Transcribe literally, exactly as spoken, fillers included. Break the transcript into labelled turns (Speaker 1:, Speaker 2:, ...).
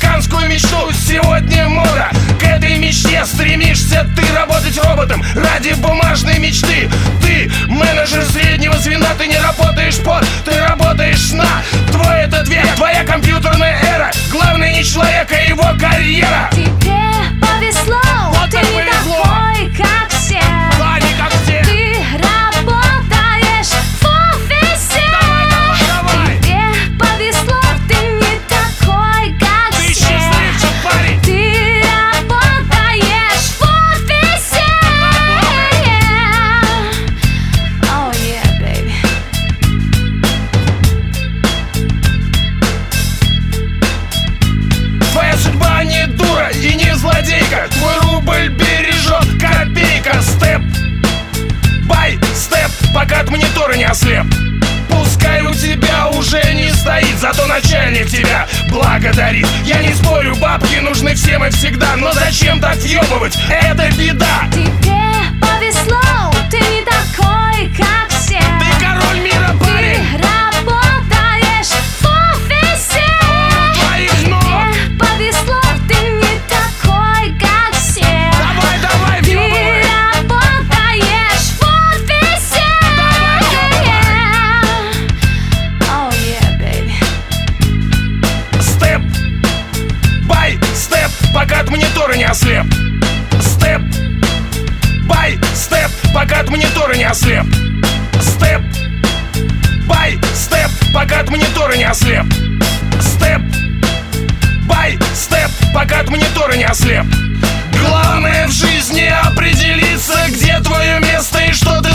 Speaker 1: американскую мечту. Сегодня мода, к этой мечте стремишься ты работать роботом ради бумажной мечты. Ты менеджер среднего звена, ты не работаешь под, ты работаешь на. Твой этот век, твоя компьютерная эра. Главное не человек, а его карьера.
Speaker 2: Тебе повезло,
Speaker 1: вот
Speaker 2: ты не
Speaker 1: повезло.
Speaker 2: такой, как все.
Speaker 1: Да, не как все.
Speaker 2: Ты работаешь в офисе.
Speaker 1: Давай, давай, давай.
Speaker 2: Тебе повезло, ты не такой, как
Speaker 1: Ты
Speaker 2: все.
Speaker 1: счастливчик, парень.
Speaker 2: Ты работаешь в офисе. Oh yeah, baby.
Speaker 1: Твоя судьба не дура и не злодейка. Твой рубль бережет копейка. Степ бай степ, пока от монитора не ослеп. Пускай у тебя уже не стоит, зато начальник тебя благодарит. Я не спорю, бабки нужны всем и всегда, но зачем так въебывать? Это беда.
Speaker 2: Тебе повезло, ты не такой, как все.
Speaker 1: Ты король мира, парень.
Speaker 2: Ты работаешь в офисе.
Speaker 1: Твоих ног.
Speaker 2: Тебе повезло, ты не такой, как все.
Speaker 1: Давай, давай,
Speaker 2: Ты
Speaker 1: въебывай.
Speaker 2: работаешь в офисе. Oh yeah, baby.
Speaker 1: Степ бай степ, пока от монитора не ослеп. Степ бай степ, пока от монитора не ослеп. Степ бай степ, пока от монитора не ослеп. Степ бай степ, пока от монитора не ослеп. Главное в жизни определиться, где твое место и что ты